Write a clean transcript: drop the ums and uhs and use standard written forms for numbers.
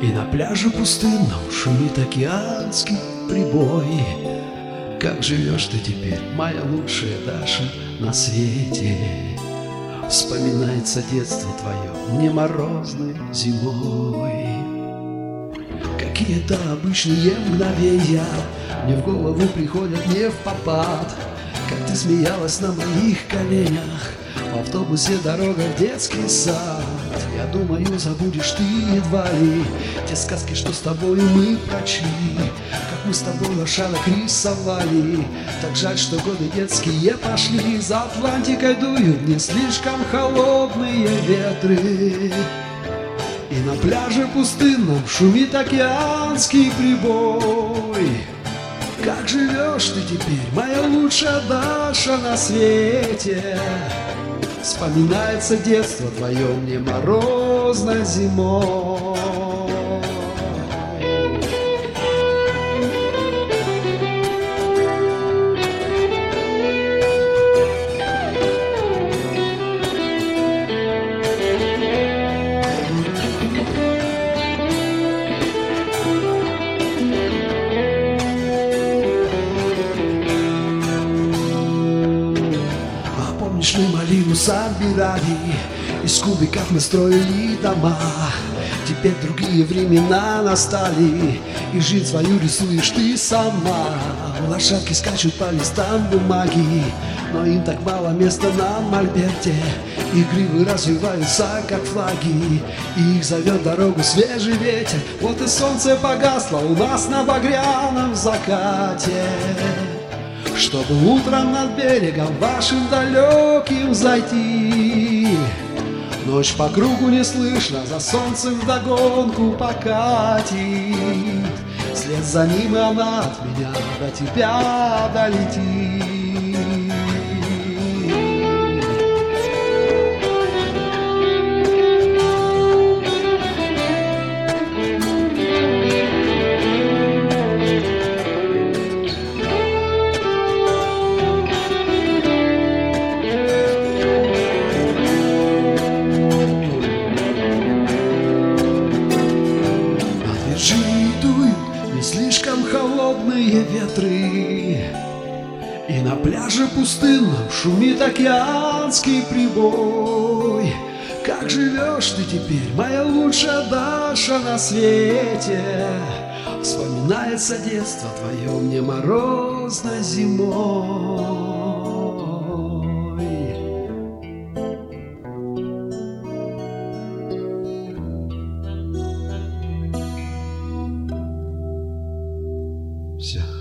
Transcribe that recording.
И на пляже пустынном шумит океанский прибой. Как живешь ты теперь, моя лучшая Даша на свете? Вспоминается детство твое мне морозной зимой. Какие-то обычные мгновения мне в голову приходят не впопад. Как ты смеялась на моих коленях в автобусе, дорога в детский сад. Я думаю, забудешь ты едва ли те сказки, что с тобой мы прочли. Как мы с тобой лошадок рисовали. Так жаль, что годы детские пошли. За Атлантикой дуют не слишком холодные ветры. И на пляже пустынном шумит океанский прибой. Как живешь ты теперь, моя лучшая Даша на свете? Вспоминается детство твое мне морозной зимой. Мы малину собирали, из кубиков мы строили дома. Теперь другие времена настали, и жизнь свою рисуешь ты сама. Лошадки скачут по листам бумаги, но им так мало места на мольберте. И гривы развиваются, как флаги, и их зовет дорогу свежий ветер. Вот и солнце погасло у нас на багряном закате, чтобы утром над берегом вашим далеким зайти. Ночь по кругу не слышно, за солнцем вдогонку покатит. Вслед за ним и она от меня до тебя долетит. Не слишком холодные ветры, и на пляже пустынном шумит океанский прибой. Как живешь ты теперь, моя лучшая Даша на свете? Вспоминается детство твое мне морозной зимой. Все.